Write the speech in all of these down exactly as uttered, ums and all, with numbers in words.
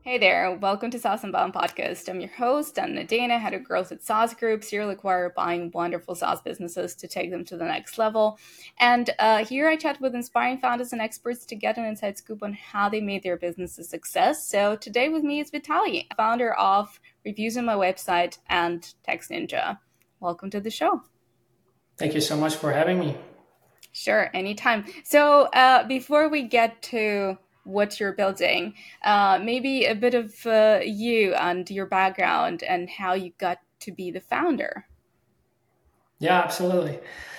Hey there, welcome to Sauce and Bomb Podcast. I'm your host, Anna Dana, head of growth at Sauce Group. Here, look, we're buying wonderful sauce businesses to take them to the next level. And uh, here I chat with inspiring founders and experts to get an inside scoop on how they made their business a success. So today with me is Vitaly, founder of Reviews on My Website and Text Ninja. Welcome to the show. Thank you so much for having me. Sure, anytime. So uh, before we get to what you're building, uh, maybe a bit of uh, you and your background and how you got to be the founder. Yeah, absolutely.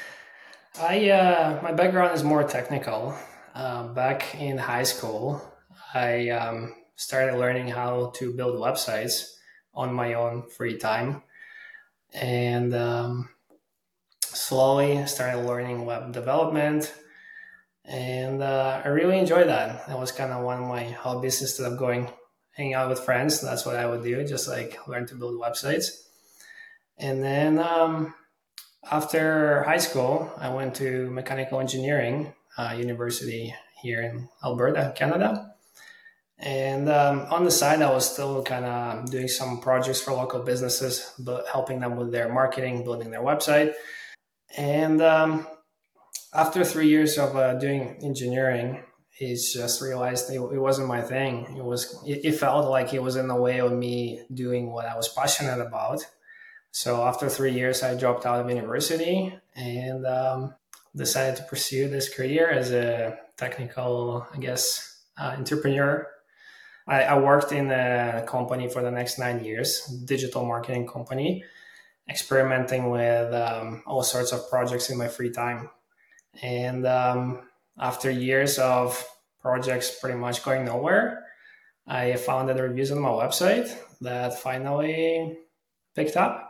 I uh, my background is more technical. Uh, back in high school, I um, started learning how to build websites on my own free time, and um, slowly started learning web development. And uh, I really enjoyed that. That was kind of one of my hobbies instead of going hang out with friends. That's what I would do, just like learn to build websites. And then um, after high school, I went to mechanical engineering uh, university here in Alberta, Canada. And um, on the side, I was still kind of doing some projects for local businesses, but helping them with their marketing, building their website. And um, after three years of uh, doing engineering, it's just realized it, it wasn't my thing. It was it, it felt like it was in the way of me doing what I was passionate about. So after three years, I dropped out of university and um, decided to pursue this career as a technical, I guess, uh, entrepreneur. I, I worked in a company for the next nine years, digital marketing company, experimenting with um, all sorts of projects in my free time. And um, after years of projects pretty much going nowhere, I founded reviews on my website that finally picked up.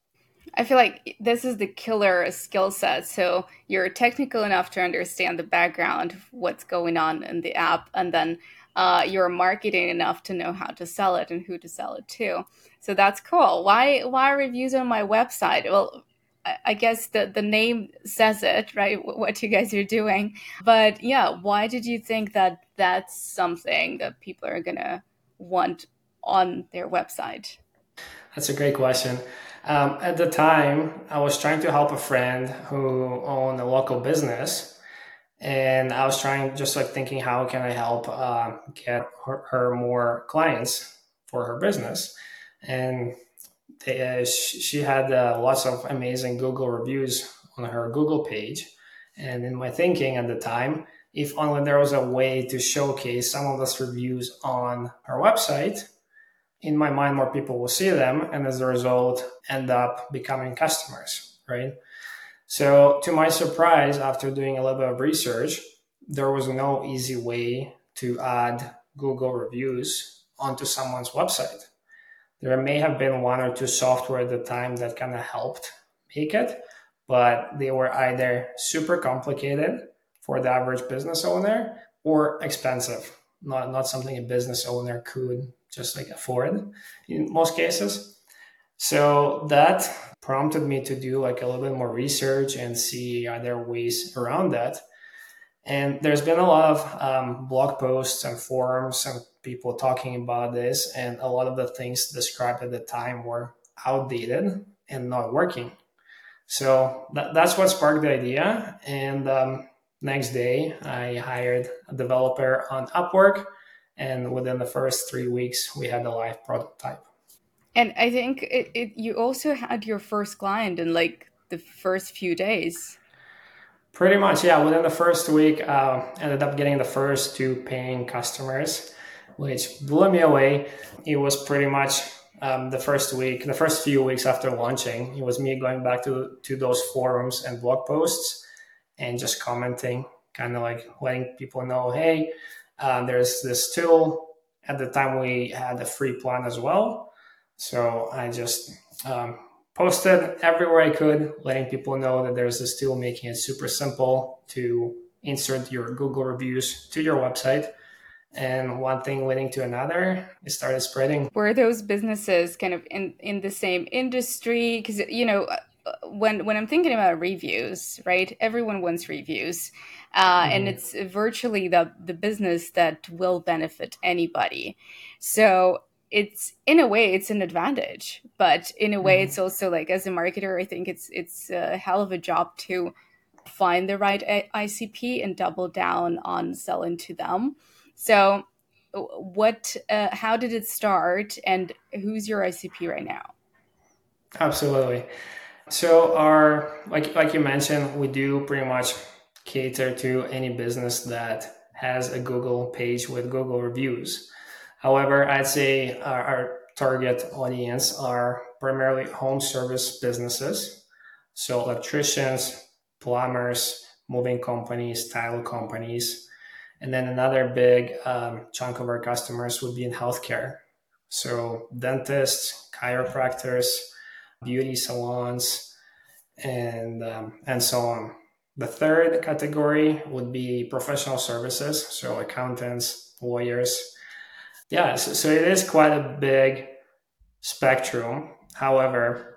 I feel like this is the killer skill set. So you're technical enough to understand the background of what's going on in the app, and then uh, you're marketing enough to know how to sell it and who to sell it to. So that's cool. Why why reviews on my website? Well, I I guess the, the name says it, right? What you guys are doing. But yeah, why did you think that that's something that people are going to want on their website? That's a great question. Um, at the time, I was trying to help a friend who owned a local business, and I was trying, just like thinking, how can I help uh, get her, her more clients for her business? And they, uh, sh- she had uh, lots of amazing Google reviews on her Google page. And in my thinking at the time, if only there was a way to showcase some of those reviews on her website, in my mind, more people will see them, and as a result, end up becoming customers, right? So, to my surprise, after doing a little bit of research, there was no easy way to add Google reviews onto someone's website. There may have been one or two software at the time that kind of helped make it, but they were either super complicated for the average business owner or expensive, not, not something a business owner could just like afford in most cases. So that prompted me to do like a little bit more research and see are there ways around that. And there's been a lot of um, blog posts and forums and people talking about this, and a lot of the things described at the time were outdated and not working. So that, that's what sparked the idea. And um, next day, I hired a developer on Upwork, and within the first three weeks, we had a live prototype. And I think it, it you also had your first client in like the first few days. Pretty much, yeah. Within the first week, uh, ended up getting the first two paying customers, which blew me away. It was pretty much um, the first week, the first few weeks after launching. It was me going back to to those forums and blog posts and just commenting, kind of like letting people know, hey, uh, there's this tool. At the time, we had a free plan as well, so I just um, posted everywhere I could, letting people know that there's this tool, making it super simple to insert your Google reviews to your website. And one thing leading to another, it started spreading. Were those businesses kind of in in the same industry? Because you know, when when I'm thinking about reviews, right? Everyone wants reviews, uh, and Mm-hmm. it's virtually the the business that will benefit anybody. So it's in a way it's an advantage, but in a way Mm-hmm. it's also like as a marketer, I think it's it's a hell of a job to find the right I C P and double down on selling to them. So what uh, how did it start and who's your I C P right now? Absolutely. So our like like you mentioned, we do pretty much cater to any business that has a Google page with Google reviews. However, I'd say our, our target audience are primarily home service businesses, so electricians, plumbers, moving companies, tile companies, and then another big um, chunk of our customers would be in healthcare, so dentists, chiropractors, beauty salons, and um, and so on. The third category would be professional services, so accountants, lawyers. Yeah, so, so it is quite a big spectrum. However,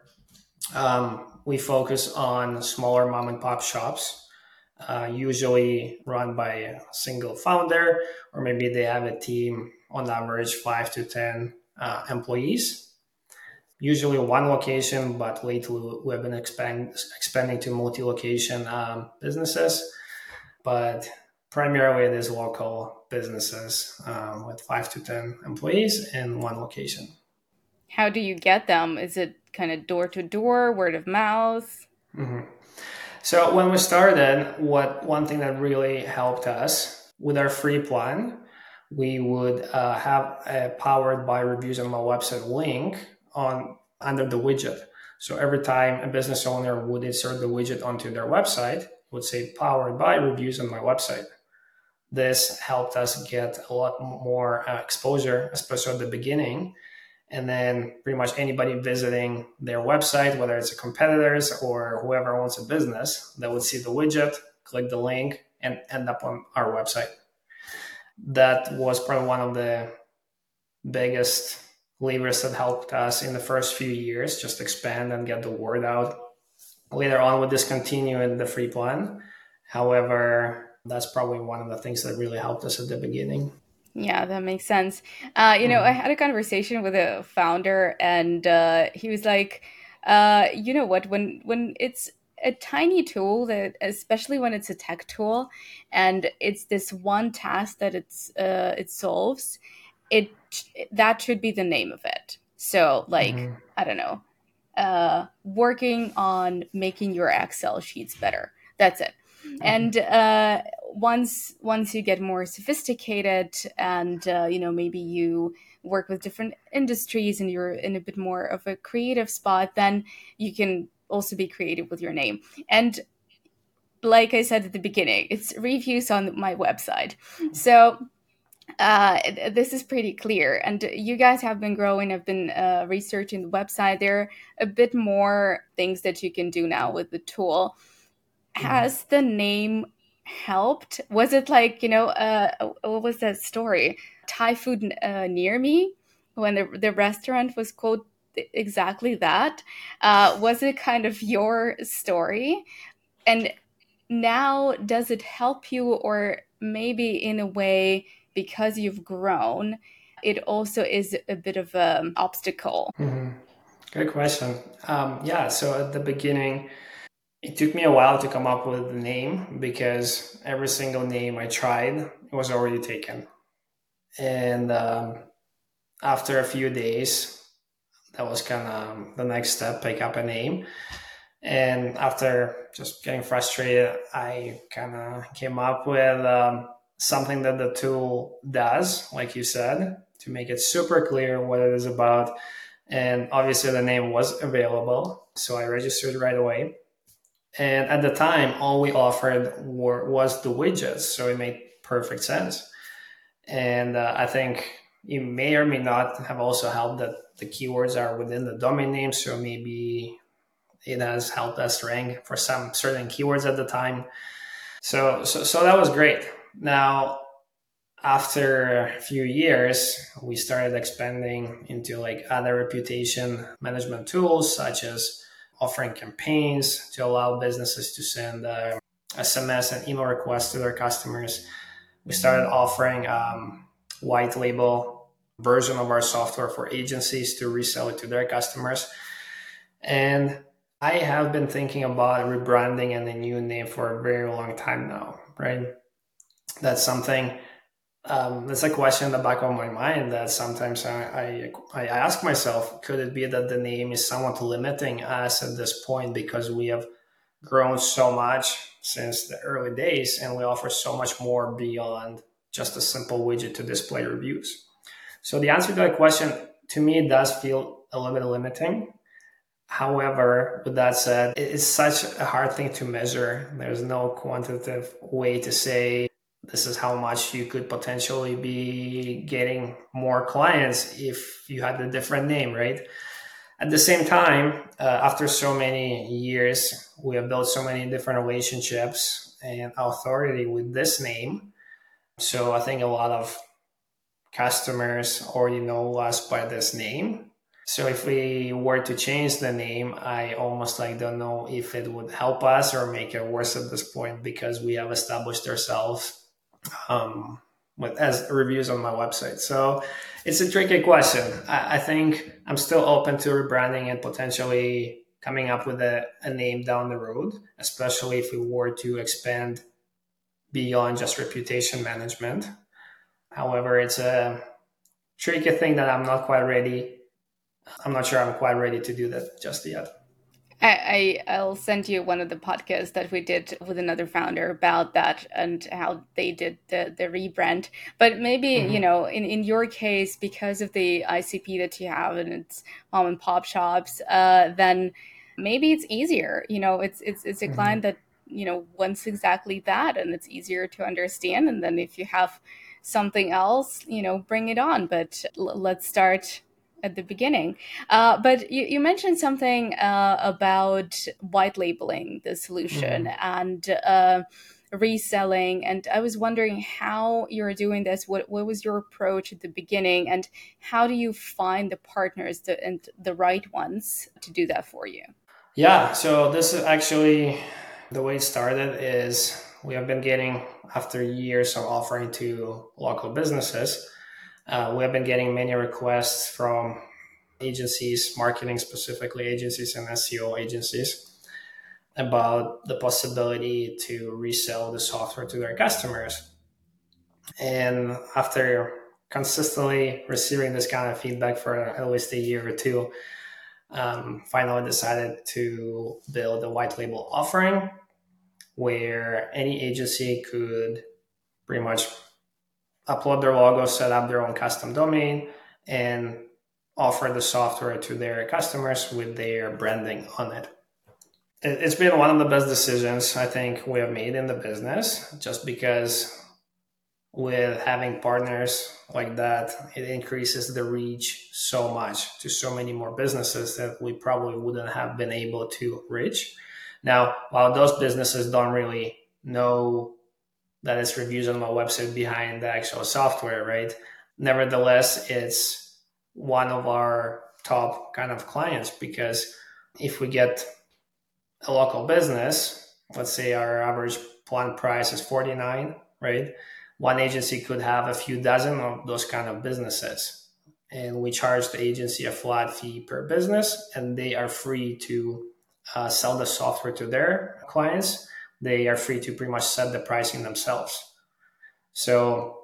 um, we focus on smaller mom and pop shops, uh, usually run by a single founder, or maybe they have a team on average five to ten uh, employees, usually one location, but lately we've been expand, expanding to multi-location um, businesses. But primarily it is local businesses um, with five to ten employees in one location. How do you get them? Is it kind of door to door, word of mouth? hmm So when we started, what one thing that really helped us with our free plan, we would uh, have a powered by reviews on my website link on under the widget. So every time a business owner would insert the widget onto their website, it would say powered by reviews on my website. This helped us get a lot more uh, exposure, especially at the beginning. And then pretty much anybody visiting their website, whether it's a competitors or whoever owns a business, that would see the widget, click the link, and end up on our website. That was probably one of the biggest levers that helped us in the first few years, just expand and get the word out. Later on, we discontinued the free plan. However, that's probably one of the things that really helped us at the beginning. Yeah, that makes sense. Uh, you know, I Mhm. had a conversation with a founder, and uh, he was like, uh, "You know what? When when it's a tiny tool that, especially when it's a tech tool, and it's this one task that it's uh, it solves, it that should be the name of it. So, like, Mhm. I don't know, uh, working on making your Excel sheets better. That's it. Mhm. And uh, once once you get more sophisticated, and uh, you know maybe you work with different industries, and you're in a bit more of a creative spot, then you can also be creative with your name. And like I said at the beginning, it's reviews on my website. So uh, this is pretty clear. And you guys have been growing, have been uh, researching the website. There are a bit more things that you can do now with the tool. Mhm. Has the name helped? Was it like, you know, uh, what was that story? Thai food uh, near me, when the, the restaurant was called exactly that. Uh, was it kind of your story? And now, does it help you, or maybe in a way, because you've grown, it also is a bit of an obstacle? Mhm. Good question. Um, yeah, so at the beginning, it took me a while to come up with the name because every single name I tried was already taken. And um, after a few days, that was kind of the next step, pick up a name. And after just getting frustrated, I kind of came up with um, something that the tool does, like you said, to make it super clear what it is about. And obviously, the name was available, so I registered right away. And at the time, all we offered were, was the widgets, so it made perfect sense. And uh, I think it may or may not have also helped that the keywords are within the domain name, so maybe it has helped us rank for some certain keywords at the time. So, so, so that was great. Now, after a few years, we started expanding into like other reputation management tools such as offering campaigns to allow businesses to send uh, S M S and email requests to their customers. We started offering um, white label version of our software for agencies to resell it to their customers. And I have been thinking about rebranding and a new name for a very long time now, right? That's something, um, that's a question in the back of my mind that sometimes I, I, I ask myself, could it be that the name is somewhat limiting us at this point because we have grown so much since the early days and we offer so much more beyond just a simple widget to display reviews? So the answer to that question, to me, does feel a little bit limiting. However, with that said, it's such a hard thing to measure. There's no quantitative way to say this is how much you could potentially be getting more clients if you had a different name, right? At the same time, uh, after so many years, we have built so many different relationships and authority with this name. So I think a lot of customers already know us by this name. So if we were to change the name, I almost like don't know if it would help us or make it worse at this point because we have established ourselves um, with as reviews on my website. So it's a tricky question. I, I think I'm still open to rebranding and potentially coming up with a, a name down the road, especially if we were to expand beyond just reputation management. However, it's a tricky thing that I'm not quite ready. I'm not sure I'm quite ready to do that just yet. I, I I'll send you one of the podcasts that we did with another founder about that and how they did the, the rebrand. But maybe, mm-hmm. you know, in, in your case, because of the I C P that you have and it's mom and pop shops, uh, then maybe it's easier. You know, it's it's it's a mm-hmm. client that, you know, wants exactly that and it's easier to understand. And then if you have something else, you know, bring it on. But l- let's start at the beginning. Uh, but you, you mentioned something uh, about white labeling the solution mm-hmm. and uh, reselling. And I was wondering how you're doing this. What, what was your approach at the beginning? And how do you find the partners the, and the right ones to do that for you? Yeah, so this is actually the way it started is we have been getting, after years of offering to local businesses, Uh, we have been getting many requests from agencies, marketing specifically agencies and S E O agencies, about the possibility to resell the software to their customers. And after consistently receiving this kind of feedback for at least a year or two, um, finally decided to build a white label offering where any agency could pretty much upload their logo, set up their own custom domain, and offer the software to their customers with their branding on it. It's been one of the best decisions I think we have made in the business, just because with having partners like that, it increases the reach so much to so many more businesses that we probably wouldn't have been able to reach. Now, while those businesses don't really know that it's reviews on my website behind the actual software, right? Nevertheless, it's one of our top kind of clients because if we get a local business, let's say our average plan price is forty-nine, right? One agency could have a few dozen of those kind of businesses. And we charge the agency a flat fee per business, and they are free to uh, sell the software to their clients. They are free to pretty much set the pricing themselves. So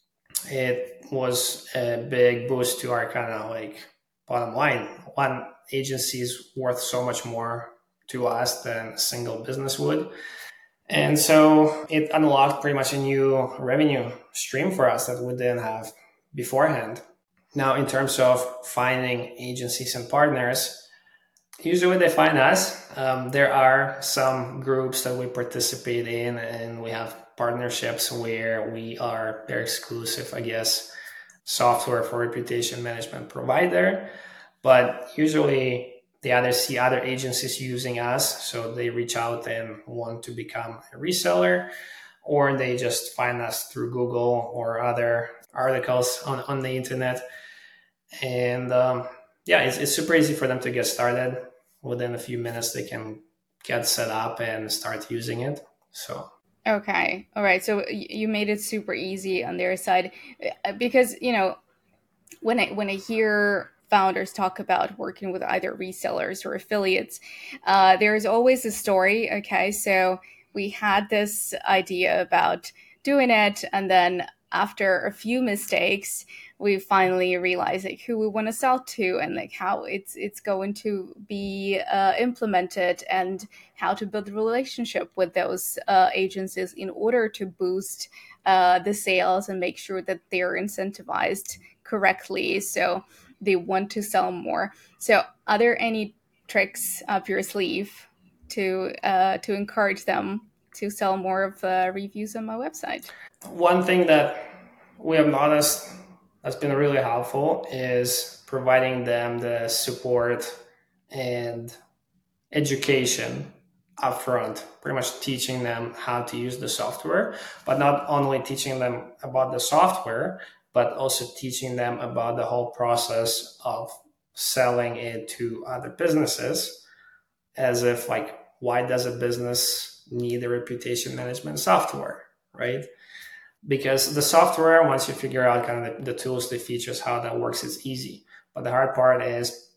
it was a big boost to our kind of like bottom line. One agency is worth so much more to us than a single business would. And so it unlocked pretty much a new revenue stream for us that we didn't have beforehand. Now, in terms of finding agencies and partners, usually they find us. Um, there are some groups that we participate in, and we have partnerships where we are their exclusive, I guess, software for reputation management provider. But usually they either see other agencies using us, so they reach out and want to become a reseller, or they just find us through Google or other articles on, on the internet. And um, yeah, it's, it's super easy for them to get started. within a few minutes they can get set up and start using it. So Okay. All right. So you made it super easy on their side because, you know, when I when I hear founders talk about working with either resellers or affiliates, uh, there is always a story. Okay, so we had this idea about doing it, and then after a few mistakes, we finally realized like who we want to sell to and like how it's it's going to be uh, implemented and how to build a relationship with those uh, agencies in order to boost uh, the sales and make sure that they're incentivized correctly so they want to sell more. So are there any tricks up your sleeve to uh, to encourage them to sell more of uh, reviews on my website? one thing that we have noticed that's been really helpful is providing them the support and education upfront, pretty much teaching them how to use the software, but not only teaching them about the software, but also teaching them about the whole process of selling it to other businesses, as if like, why does a business need a reputation management software, right? Because the software, once you figure out kind of the, the tools, the features, how that works, it's easy. But the hard part is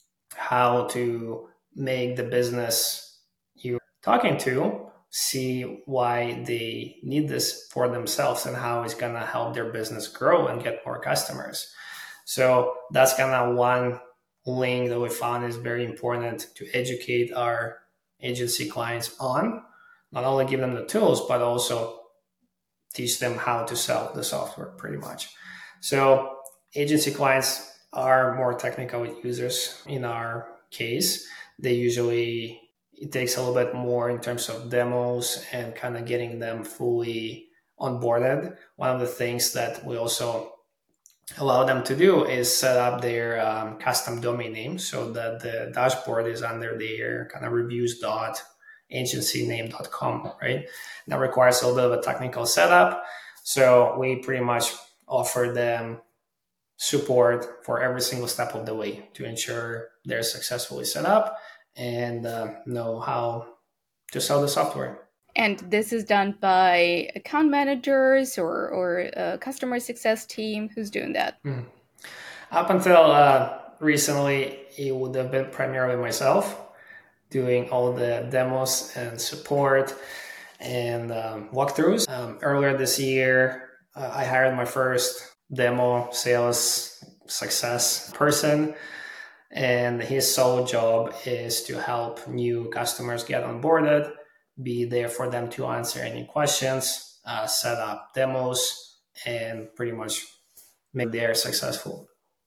how to make the business you're talking to see why they need this for themselves and how it's going to help their business grow and get more customers. So that's kind of one link that we found is very important to educate our agency clients on, not only give them the tools, but also teach them how to sell the software pretty much. So agency clients are more technical users in our case. They usually, it takes a little bit more in terms of demos and kind of getting them fully onboarded. One of the things that we also allow them to do is set up their um, custom domain name so that the dashboard is under their kind of reviews dot agency name dot com, right? That requires a little bit of a technical setup. So we pretty much offer them support for every single step of the way to ensure they're successfully set up and uh, know how to sell the software. And this is done by account managers or, or a customer success team. Who's doing that? Mm. Up until uh, recently, it would have been primarily myself doing all the demos and support and um, walkthroughs. Um, earlier this year, uh, I hired my first demo sales success person, and his sole job is to help new customers get onboarded, be there for them to answer any questions, uh, set up demos, and pretty much make them successful.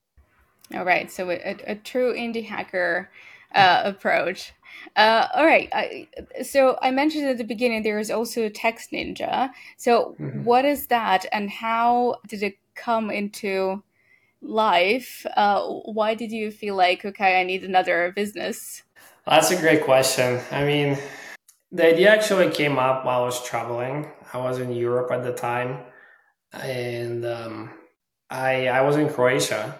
All right, so a, a true indie hacker uh, approach. Uh, all right, I, so I mentioned at the beginning there is also Text Ninja. So mm-hmm. What is that, and how did it come into life? Uh, why did you feel like, okay, I need another business? That's a great question. I mean, the idea actually came up while I was traveling. I was in Europe at the time, and um, I I was in Croatia.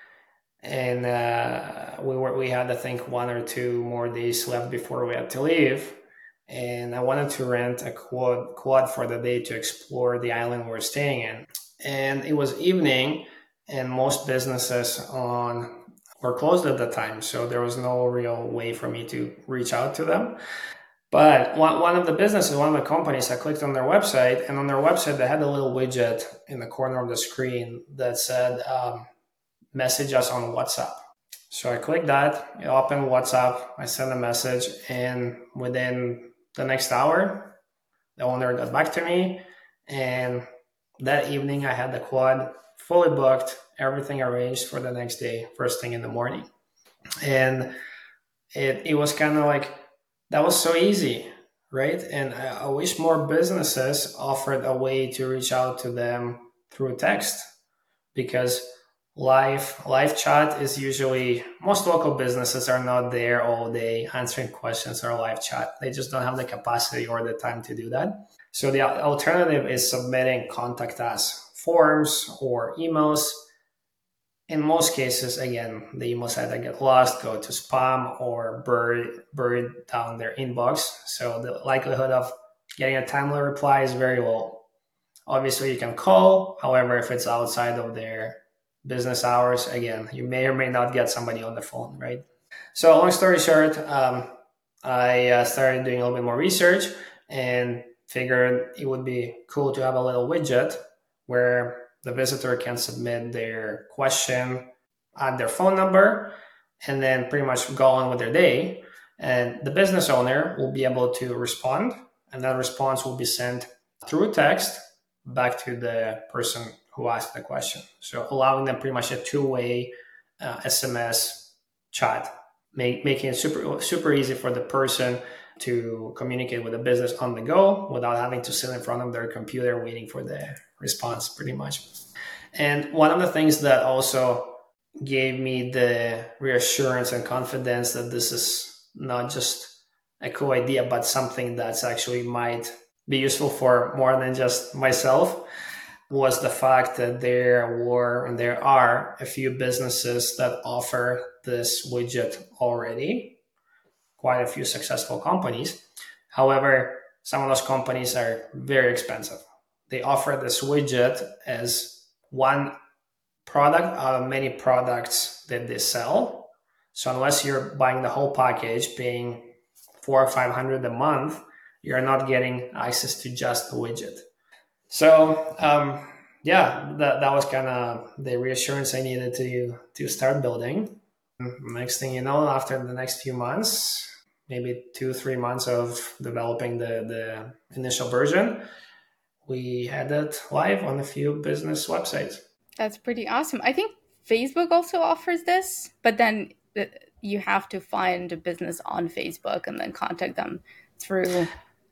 And uh, we were we had I think one or two more days left before we had to leave, and I wanted to rent a quad quad for the day to explore the island we were staying in. And it was evening, and most businesses on were closed at the time, so there was no real way for me to reach out to them. But one one of the businesses, one of the companies, I clicked on their website, and on their website they had a little widget in the corner of the screen that said. Um, message us on WhatsApp. So I clicked that, it opened WhatsApp, I sent a message, and within the next hour, the owner got back to me, and that evening I had the quad fully booked, everything arranged for the next day, first thing in the morning. And it, it was kind of like, that was so easy, right? And I, I wish more businesses offered a way to reach out to them through text, because Live live chat is usually, most local businesses are not there all day answering questions or live chat. They just don't have the capacity or the time to do that. So the alternative is submitting contact us forms or emails. in most cases, again, the emails either get lost, go to spam, or buried, buried down their inbox. So the likelihood of getting a timely reply is very low. Obviously, you can call. However, if it's outside of their business hours, again, you may or may not get somebody on the phone, right? So long story short, um, I uh, started doing a little bit more research and figured it would be cool to have a little widget where the visitor can submit their question, add their phone number, and then pretty much go on with their day. And the business owner will be able to respond, and that response will be sent through text back to the person who asked the question. So allowing them pretty much a two-way uh, S M S chat, make, making it super, super easy for the person to communicate with the business on the go without having to sit in front of their computer waiting for the response, pretty much. And one of the things that also gave me the reassurance and confidence that this is not just a cool idea, but something that's actually might be useful for more than just myself, was the fact that there were and there are a few businesses that offer this widget already, quite a few successful companies. However, some of those companies are very expensive. They offer this widget as one product out of many products that they sell. So unless you're buying the whole package, paying four or five hundred a month, you're not getting access to just the widget. So um, yeah, that, that was kind of the reassurance I needed to to start building. Next thing you know, after the next few months, maybe two, three months of developing the, the initial version, we had it live on a few business websites. That's pretty awesome. I think Facebook also offers this, but then you have to find a business on Facebook and then contact them through.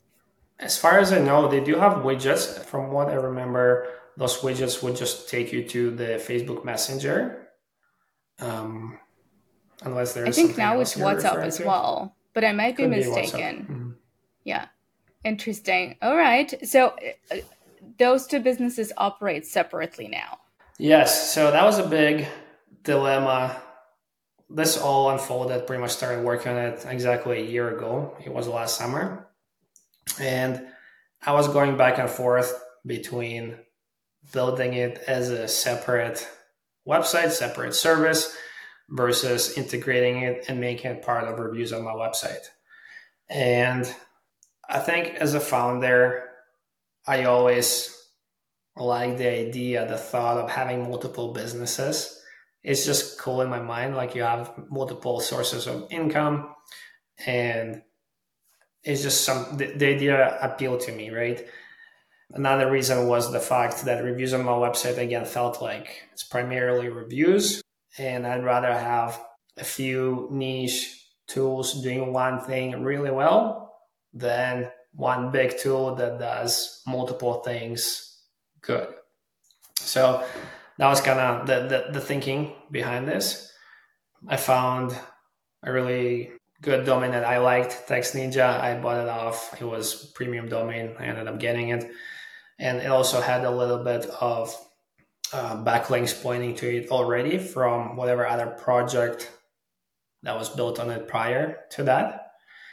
As far as I know, they do have widgets. From what I remember, those widgets would just take you to the Facebook Messenger. Um, unless there's I think now it's WhatsApp as to. well, but I might Could be mistaken. Be mm-hmm. Yeah. Interesting. All right. So uh, those two businesses operate separately now. Yes. So that was a big dilemma. This all unfolded, pretty much started working on it exactly a year ago. It was last summer. And I was going back and forth between building it as a separate website, separate service, versus integrating it and making it part of reviews on my website. And I think as a founder, I always like the idea, the thought of having multiple businesses. It's just cool in my mind. Like you have multiple sources of income, and it's just some, the, the idea appealed to me, right? Another reason was the fact that reviews on my website, again, felt like it's primarily reviews, and I'd rather have a few niche tools doing one thing really well than one big tool that does multiple things good. So that was kind of the, the, the thinking behind this. I found a really good domain that I liked, Text Ninja. I bought it off. It was a premium domain. I ended up getting it. And it also had a little bit of uh, backlinks pointing to it already from whatever other project that was built on it prior to that.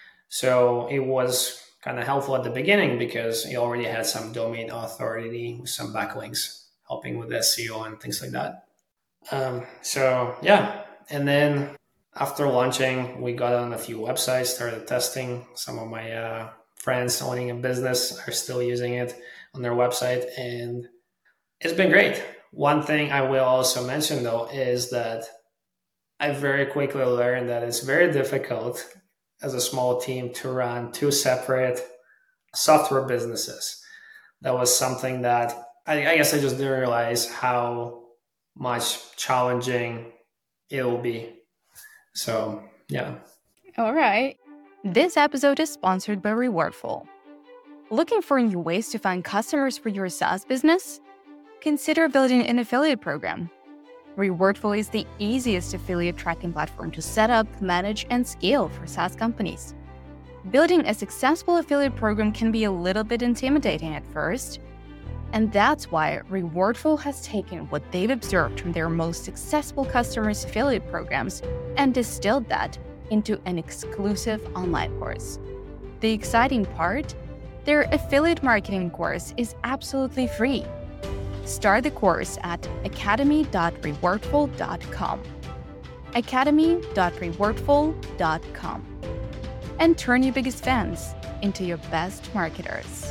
So it was kind of helpful at the beginning because it already had some domain authority, some backlinks, helping with S E O and things like that. Um, so yeah, and then after launching, we got on a few websites, started testing. Some of my uh, friends owning a business are still using it on their website, and it's been great. One thing I will also mention though is that I very quickly learned that it's very difficult as a small team to run two separate software businesses. That was something that I, I guess I just didn't realize how much challenging it will be. So, yeah. All right. This episode is sponsored by Rewardful. Looking for new ways to find customers for your SaaS business? Consider building an affiliate program. Rewardful is the easiest affiliate tracking platform to set up, manage, and scale for SaaS companies. Building a successful affiliate program can be a little bit intimidating at first, And that's why Rewardful has taken what they've observed from their most successful customers' affiliate programs and distilled that into an exclusive online course. The exciting part? Their affiliate marketing course is absolutely free. Start the course at academy dot rewardful dot com. academy dot rewardful dot com. And turn your biggest fans into your best marketers.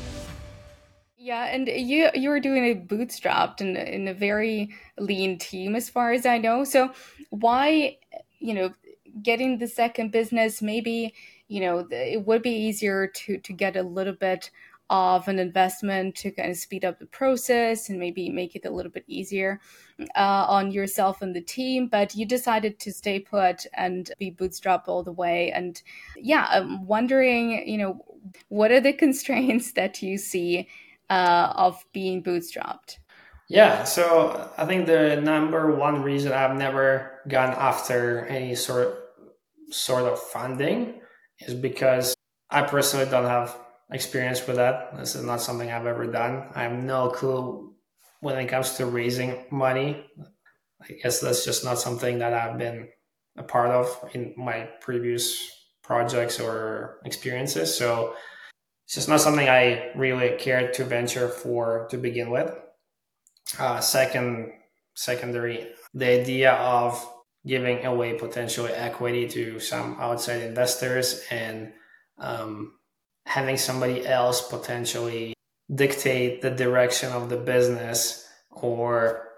Yeah, and you you were doing it bootstrapped in in a very lean team, as far as I know. So why, you know, getting the second business, maybe, you know, it would be easier to to get a little bit of an investment to kind of speed up the process and maybe make it a little bit easier uh, on yourself and the team. But you decided to stay put and be bootstrapped all the way. And yeah, I'm wondering, you know, what are the constraints that you see uh, of being bootstrapped? Yeah, so I think the number one reason I've never gone after any sort sort of funding is because I personally don't have experience with that. This is not something I've ever done. I have no clue when it comes to raising money. I guess that's just not something that I've been a part of in my previous projects or experiences. So it's just not something I really cared to venture for to begin with. Uh, second, secondary, the idea of giving away potentially equity to some outside investors and um, having somebody else potentially dictate the direction of the business or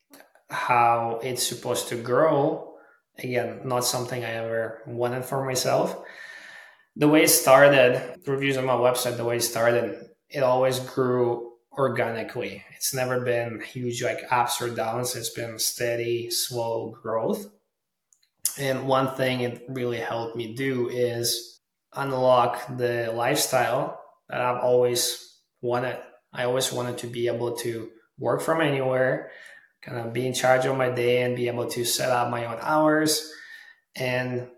how it's supposed to grow. Again, not something I ever wanted for myself. The way it started, reviews on my website, the way it started, it always grew organically. It's never been huge like ups or downs. It's been steady, slow growth. And one thing it really helped me do is unlock the lifestyle that I've always wanted. I always wanted to be able to work from anywhere, kind of be in charge of my day and be able to set up my own hours and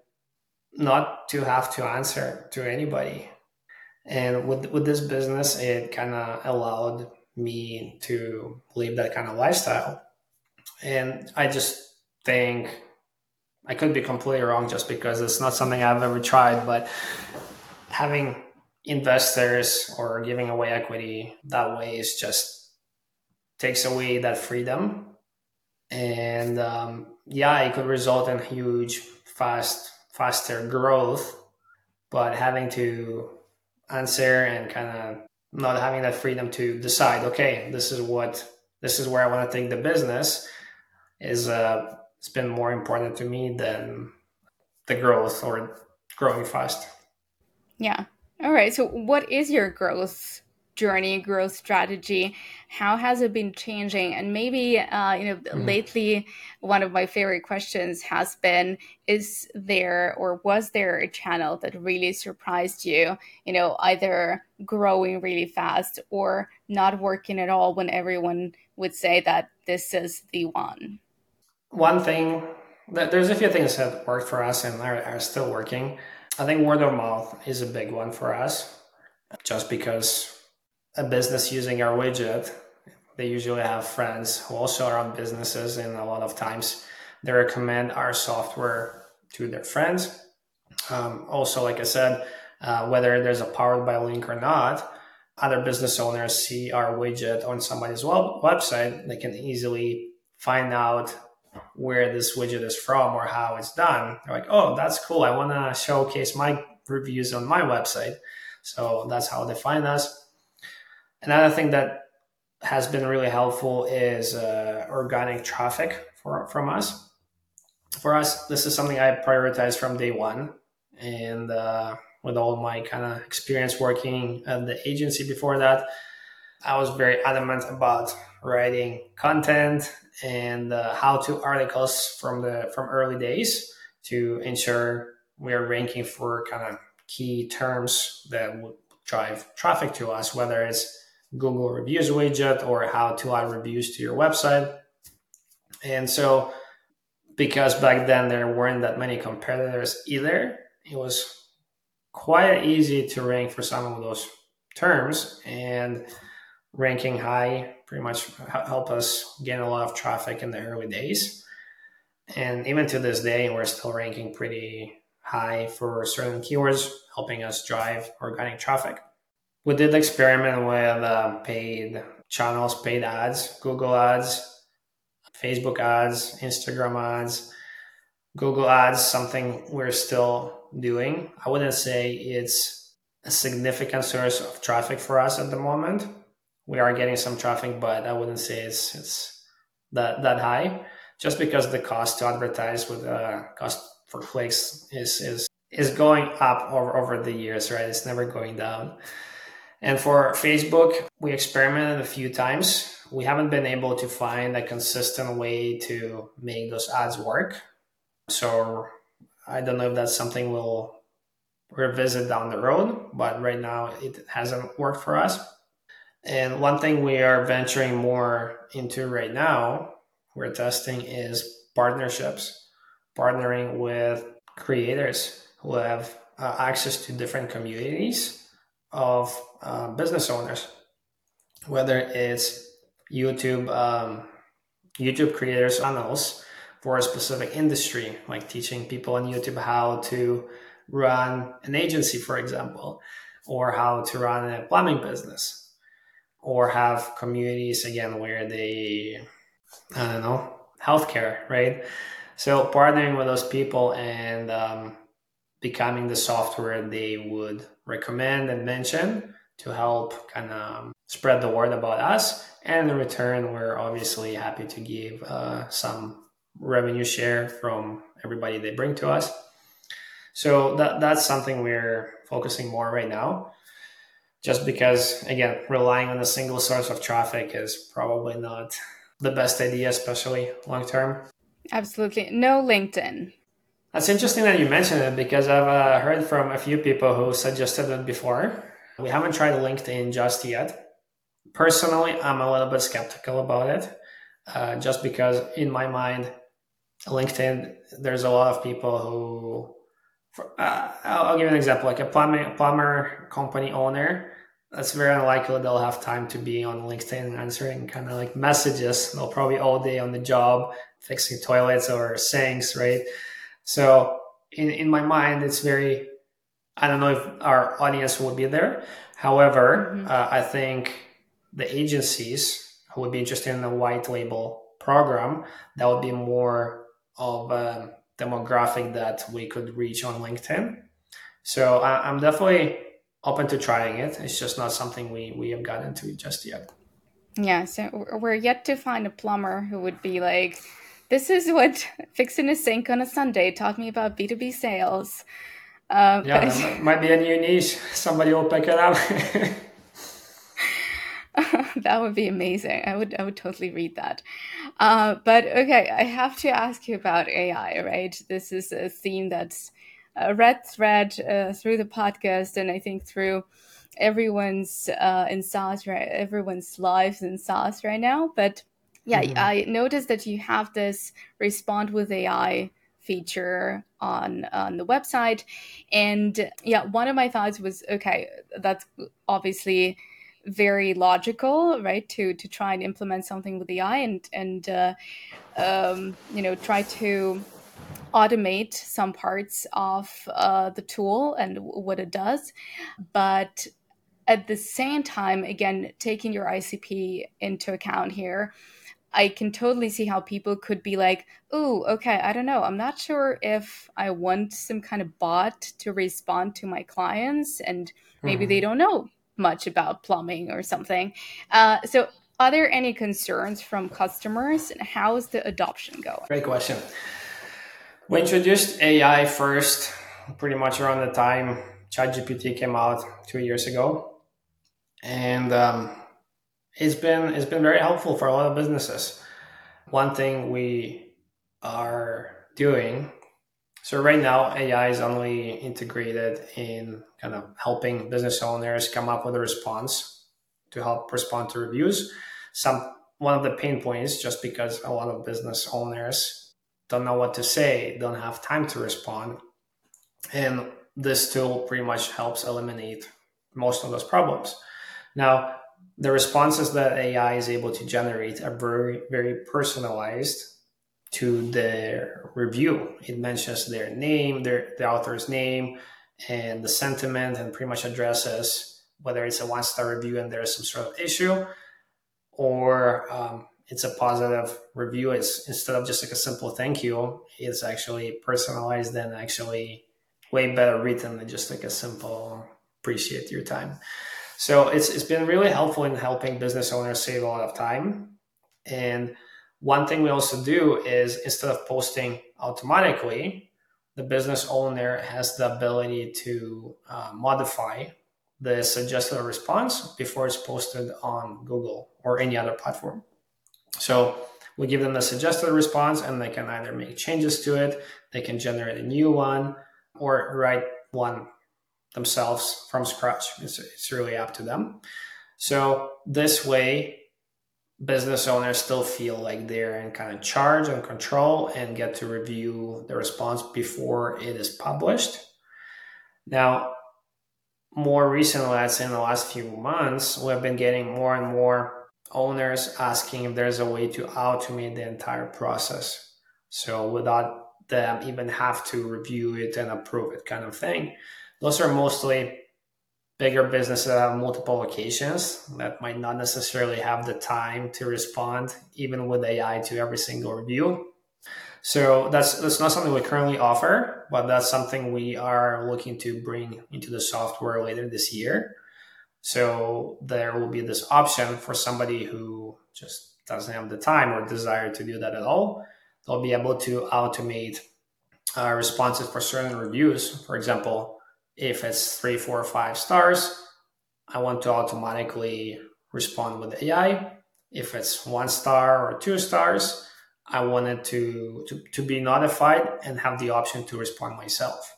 not to have to answer to anybody. And with with this business, it kind of allowed me to live that kind of lifestyle. And I just think I could be completely wrong just because it's not something I've ever tried, but having investors or giving away equity that way is just takes away that freedom. And um, yeah, it could result in huge, fast, faster growth, but having to answer and kind of not having that freedom to decide, okay, this is what, this is where I want to take the business is, uh, it's been more important to me than the growth or growing fast. Yeah. All right. So what is your growth journey, growth strategy? How has it been changing? And maybe, uh, you know, mm-hmm. lately, one of my favorite questions has been, is there or was there a channel that really surprised you, you know, either growing really fast or not working at all when everyone would say that this is the one? One thing, there's a few things that worked for us and are, are still working. I think word of mouth is a big one for us, just because a business using our widget, they usually have friends who also run businesses, and a lot of times they recommend our software to their friends. Um, also, like I said, uh, whether there's a powered by link or not, other business owners see our widget on somebody's web- website. They can easily find out where this widget is from or how it's done. They're like, oh, that's cool. I want to showcase my reviews on my website. So that's how they find us. Another thing that has been really helpful is uh, organic traffic for, from us. For us, this is something I prioritized from day one. And uh, with all my kind of experience working at the agency before that, I was very adamant about writing content and uh, how-to articles from the from early days to ensure we are ranking for kind of key terms that would drive traffic to us, whether it's Google reviews widget or how to add reviews to your website. And so because back then there weren't that many competitors either, it was quite easy to rank for some of those terms. And ranking high pretty much help us gain a lot of traffic in the early days. And even to this day, we're still ranking pretty high for certain keywords, helping us drive organic traffic. We did experiment with uh, paid channels, paid ads, Google ads, Facebook ads, Instagram ads, Google ads, something we're still doing. I wouldn't say it's a significant source of traffic for us at the moment. We are getting some traffic, but I wouldn't say it's it's that, that high, just because the cost to advertise with uh, cost for clicks is is is going up over, over the years, right? It's never going down. And for Facebook, we experimented a few times. We haven't been able to find a consistent way to make those ads work. So I don't know if that's something we'll revisit down the road, but right now it hasn't worked for us. And one thing we are venturing more into right now, we're testing, is partnerships, partnering with creators who have uh, access to different communities of uh, business owners, whether it's YouTube, um, YouTube creators channels for a specific industry, like teaching people on YouTube how to run an agency, for example, or how to run a plumbing business, or have communities again where they, I don't know, healthcare, right? So partnering with those people and um, becoming the software they would recommend and mention to help kind of spread the word about us. And in return, we're obviously happy to give uh, some revenue share from everybody they bring to us. So that that's something we're focusing more right now, just because, again, relying on a single source of traffic is probably not the best idea, especially long term. Absolutely. No LinkedIn. That's interesting that you mentioned it, because I've uh, heard from a few people who suggested it before. We haven't tried LinkedIn just yet. Personally, I'm a little bit skeptical about it, uh, just because in my mind, LinkedIn, there's a lot of people who, for, uh, I'll, I'll give you an example, like a plumber, plumber company owner. That's very unlikely they'll have time to be on LinkedIn answering kind of like messages. They'll probably all day on the job fixing toilets or sinks, right? So in, in my mind, it's very, I don't know if our audience will be there. However, mm-hmm. uh, I think the agencies who would be interested in a white label program, that would be more of a demographic that we could reach on LinkedIn. So I, I'm definitely open to trying it. It's just not something we, we have gotten to just yet. Yeah, so we're yet to find a plumber who would be like, this is what fixing a sink on a Sunday taught me about B two B sales. Um, yeah, but... that might be a new niche. Somebody will pick it up. That would be amazing. I would I would totally read that. Uh, but okay, I have to ask you about A I, right? This is a theme that's a red thread uh, through the podcast, and I think through everyone's uh, in SaaS, right? Everyone's lives in SaaS right now. But yeah, mm-hmm. I noticed that you have this Respond with A I feature on on the website, and yeah, one of my thoughts was, okay, that's obviously very logical, right? To to try and implement something with A I and and uh, um, you know, try to automate some parts of uh, the tool and what it does, but at the same time, again, taking your I C P into account here, I can totally see how people could be like, oh, okay, I don't know. I'm not sure if I want some kind of bot to respond to my clients, and maybe mm-hmm. they don't know much about plumbing or something. Uh, so are there any concerns from customers, and how is the adoption going? Great question. We introduced A I first pretty much around the time ChatGPT came out two years ago. And um, it's been it's been very helpful for a lot of businesses. One thing we are doing, so right now A I is only integrated in kind of helping business owners come up with a response to help respond to reviews. Some one of the pain points, just because a lot of business owners don't know what to say, don't have time to respond, and this tool pretty much helps eliminate most of those problems. Now, the responses that A I is able to generate are very, very personalized to their review. It mentions their name, their the author's name, and the sentiment, and pretty much addresses whether it's a one-star review and there's some sort of issue, or um, it's a positive review. It's instead of just like a simple thank you, it's actually personalized and actually way better written than just like a simple appreciate your time. So it's it's been really helpful in helping business owners save a lot of time. And one thing we also do is instead of posting automatically, the business owner has the ability to uh, modify the suggested response before it's posted on Google or any other platform. So we give them the suggested response and they can either make changes to it, they can generate a new one, or write one themselves from scratch. It's, it's really up to them. So this way, business owners still feel like they're in kind of charge and control and get to review the response before it is published. Now, more recently, I'd say in the last few months, we've been getting more and more owners asking if there's a way to automate the entire process. So without them even have to review it and approve it kind of thing. Those are mostly bigger businesses that have multiple locations that might not necessarily have the time to respond, even with A I, to every single review. So that's that's not something we currently offer, but that's something we are looking to bring into the software later this year. So there will be this option for somebody who just doesn't have the time or desire to do that at all. They'll be able to automate uh, responses for certain reviews. For example, if it's three, four, or five stars, I want to automatically respond with A I. If it's one star or two stars, I wanted to, to, to be notified and have the option to respond myself.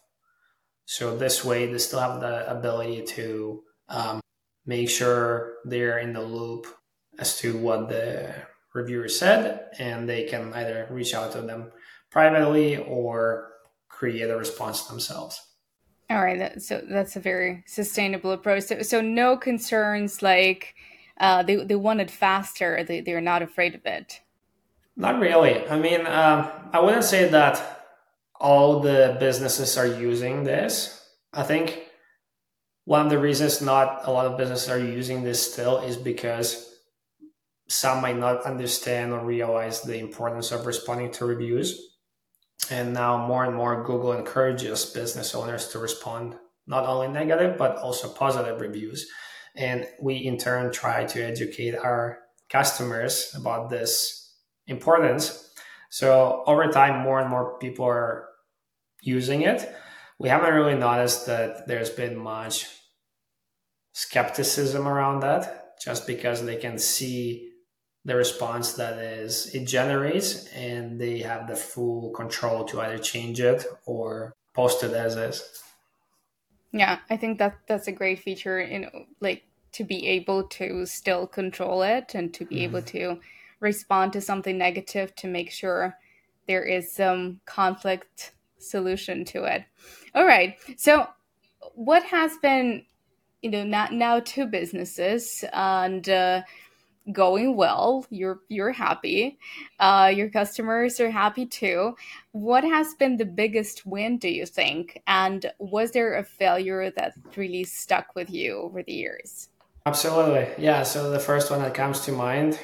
So this way, they still have the ability to um, make sure they're in the loop as to what the reviewer said, and they can either reach out to them privately or create a response themselves. All right, that, so that's a very sustainable approach. So, so no concerns like uh, they they want it faster. They they're not afraid of it. Not really. I mean, um, I wouldn't say that all the businesses are using this. I think one of the reasons not a lot of businesses are using this still is because some might not understand or realize the importance of responding to reviews. And now more and more Google encourages business owners to respond not only negative, but also positive reviews. And we in turn try to educate our customers about this importance. So over time, more and more people are using it. We haven't really noticed that there's been much skepticism around that, just because they can see the response that is it generates and they have the full control to either change it or post it as is. Yeah, I think that that's a great feature, in like to be able to still control it and to be mm-hmm. able to respond to something negative to make sure there is some conflict solution to it. All right. So what has been, you know, not now two businesses and uh, going well, you're you're happy, uh, your customers are happy too. What has been the biggest win, do you think? And was there a failure that really stuck with you over the years? Absolutely. Yeah. So the first one that comes to mind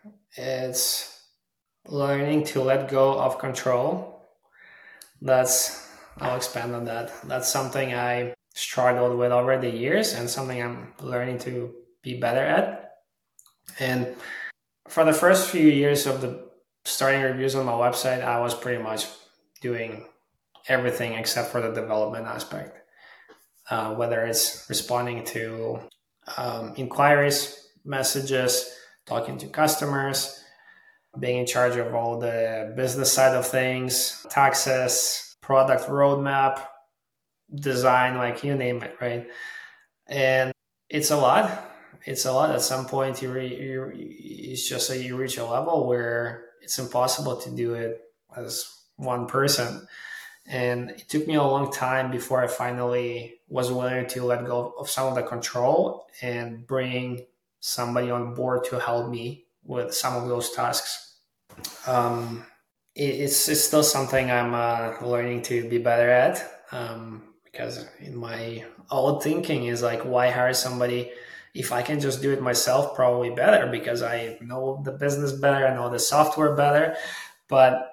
is learning to let go of control. That's, I'll expand on that. That's something I struggled with over the years and something I'm learning to be better at. And for the first few years of the starting reviews on my website, I was pretty much doing everything except for the development aspect. Uh, whether it's responding to um, inquiries, messages, talking to customers, being in charge of all the business side of things, taxes, product roadmap, design, like you name it, right? And it's a lot. It's a lot. At some point, you, re, you it's just that you reach a level where it's impossible to do it as one person. And it took me a long time before I finally was willing to let go of some of the control and bring somebody on board to help me with some of those tasks. Um, it, it's, it's still something I'm uh, learning to be better at, um, because in my old thinking is like, why hire somebody if I can just do it myself? Probably better, because I know the business better, I know the software better. But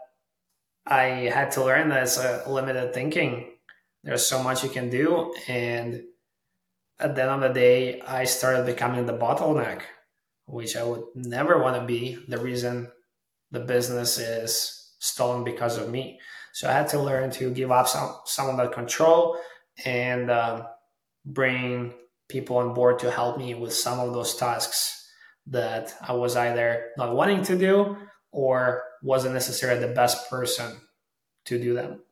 I had to learn that it's a limited thinking. There's so much you can do. And at the end of the day, I started becoming the bottleneck, which I would never want to be. The reason the business is stolen because of me. So I had to learn to give up some, some of that control and uh, bring people on board to help me with some of those tasks that I was either not wanting to do or wasn't necessarily the best person to do them.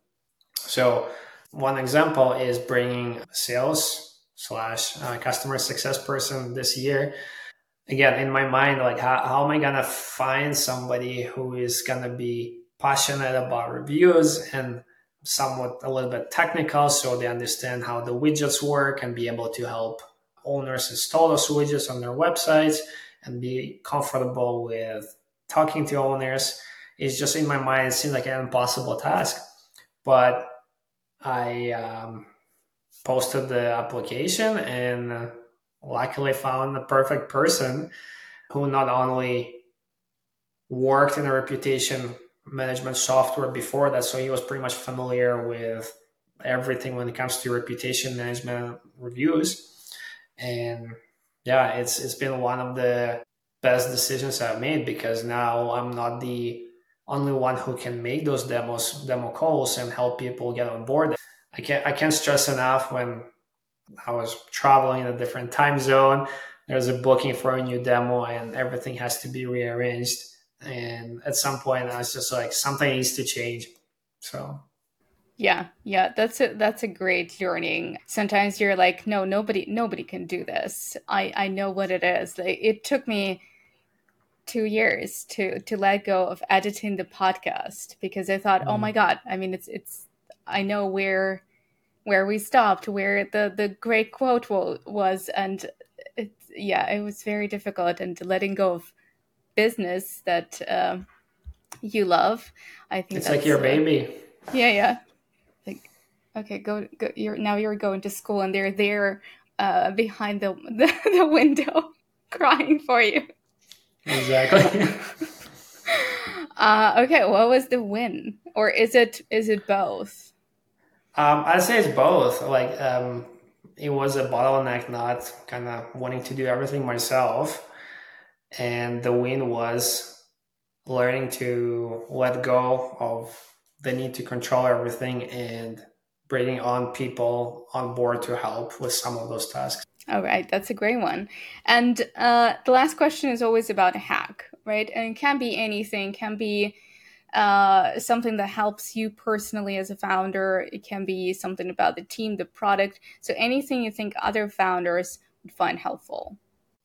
So one example is bringing sales slash uh, customer success person this year. Again, in my mind, like how, how am I going to find somebody who is going to be passionate about reviews and somewhat a little bit technical, so they understand how the widgets work and be able to help owners install those widgets on their websites and be comfortable with talking to owners. It's just in my mind, it seems like an impossible task. But I um, posted the application and uh, luckily found the perfect person who not only worked in a reputation management software before that, so he was pretty much familiar with everything when it comes to reputation management reviews. And yeah, it's it's been one of the best decisions I've made, because now I'm not the only one who can make those demos, demo calls and help people get on board. I can't I can't stress enough, when I was traveling in a different time zone, there's a booking for a new demo and everything has to be rearranged. And at some point I was just like, something needs to change. So yeah, yeah, that's a that's a great learning. Sometimes you're like, no, nobody nobody can do this. I, I know what it is. Like, it took me two years to to let go of editing the podcast, because I thought, mm. oh my God, I mean, it's it's I know where where we stopped, where the, the great quote was, and it's, yeah, it was very difficult. And letting go of business that um, you love, I think it's like your baby. Uh, yeah, yeah. Like, okay, go, go. You're now you're going to school, and they're there uh, behind the, the the window, crying for you. Exactly. uh, okay, what was the win, or is it is it both? Um, I'd say it's both. Like, um, it was a bottleneck, not kind of wanting to do everything myself. And the win was learning to let go of the need to control everything and bringing on people on board to help with some of those tasks. All right, that's a great one. And uh, the last question is always about a hack, right? And it can be anything, can be uh, something that helps you personally as a founder. It can be something about the team, the product. So anything you think other founders would find helpful.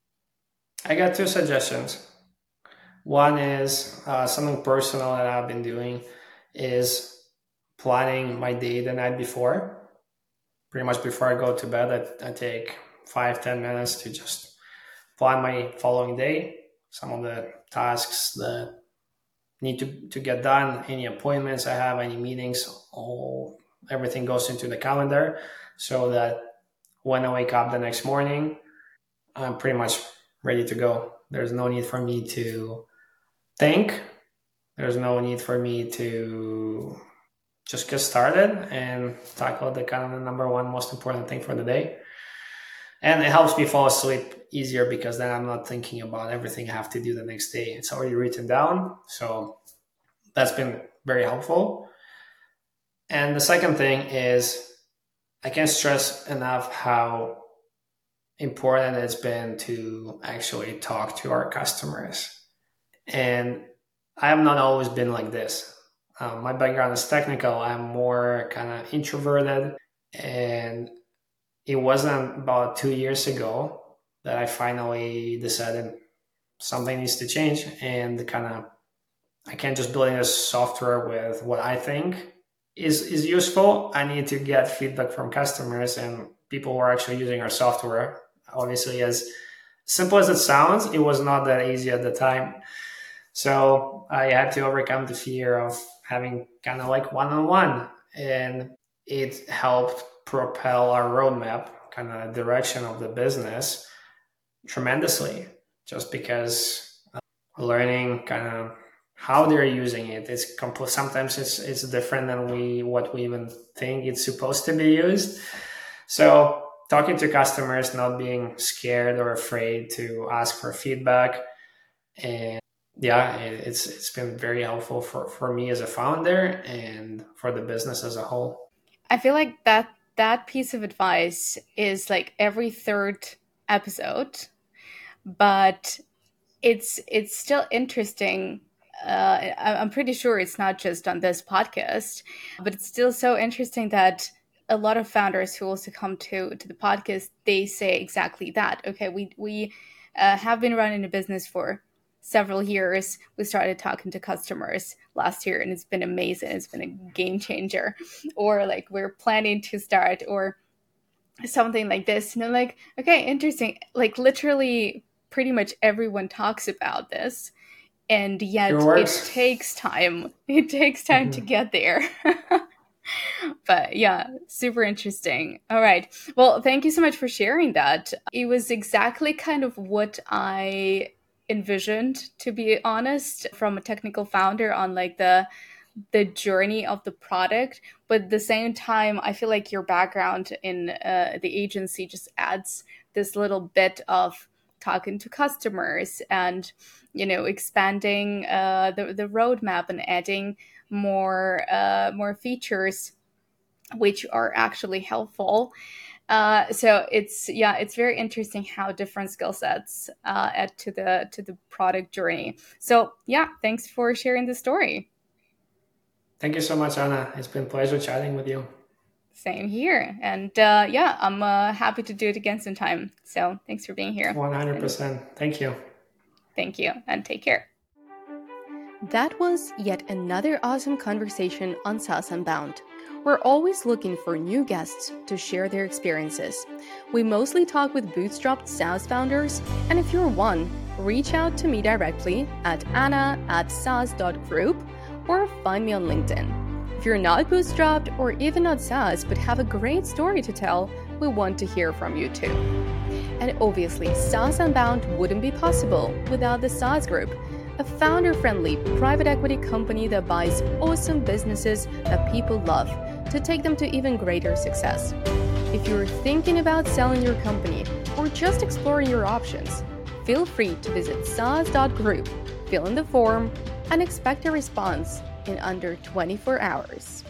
I got two suggestions. One is uh, something personal that I've been doing is planning my day the night before. Pretty much before I go to bed, I, I take five, ten minutes to just plan my following day, some of the tasks that need to, to get done, any appointments I have, any meetings, all everything goes into the calendar, so that when I wake up the next morning, I'm pretty much ready to go. There's no need for me to think. There's no need for me to just get started and tackle the kind of the number one most important thing for the day. And it helps me fall asleep easier, because then I'm not thinking about everything I have to do the next day. It's already written down. So that's been very helpful. And the second thing is, I can't stress enough how important it's been to actually talk to our customers. And I have not always been like this. Um, my background is technical. I'm more kind of introverted. And it wasn't about two years ago that I finally decided something needs to change, and kind of I can't just build this software with what I think is, is useful. I need to get feedback from customers and people who are actually using our software. Obviously, as simple as it sounds, it was not that easy at the time. So I had to overcome the fear of having kind of like one-on-one, and it helped propel our roadmap, kind of direction of the business tremendously, just because learning kind of how they're using it. It's compl- sometimes it's it's different than we what we even think it's supposed to be used. So talking to customers, not being scared or afraid to ask for feedback, and yeah, it, it's it's been very helpful for, for me as a founder and for the business as a whole. I feel like that that piece of advice is like every third episode, but it's it's still interesting. Uh, I'm pretty sure it's not just on this podcast, but it's still so interesting that a lot of founders who also come to, to the podcast, they say exactly that. Okay, we we uh, have been running a business for several years. We started talking to customers last year, and it's been amazing. It's been a game changer. Or like we're planning to start, or something like this. And I'm like, okay, interesting. Like literally, pretty much everyone talks about this. And yet it takes time. It takes time mm-hmm. to get there. But yeah, super interesting. All right. Well, thank you so much for sharing that. It was exactly kind of what I envisioned, to be honest, from a technical founder on like the the journey of the product. But at the same time, I feel like your background in uh, the agency just adds this little bit of talking to customers and, you know, expanding uh, the, the roadmap and adding more uh, more features which are actually helpful. Uh, so it's yeah, it's very interesting how different skill sets uh, add to the to the product journey. So yeah, thanks for sharing the story. Thank you so much, Anna. It's been a pleasure chatting with you. Same here. And uh, yeah, I'm uh, happy to do it again sometime. So thanks for being here. one hundred percent. And thank you. Thank you, and take care. That was yet another awesome conversation on SaaS Unbound. We're always looking for new guests to share their experiences. We mostly talk with bootstrapped SaaS founders, and if you're one, reach out to me directly at anna at saas dot group or find me on LinkedIn. If you're not bootstrapped or even not SaaS but have a great story to tell, we want to hear from you too. And obviously, SaaS Unbound wouldn't be possible without the SaaS Group, a founder-friendly private equity company that buys awesome businesses that people love to take them to even greater success. If you're thinking about selling your company or just exploring your options, feel free to visit saas dot group, fill in the form, and expect a response in under twenty-four hours.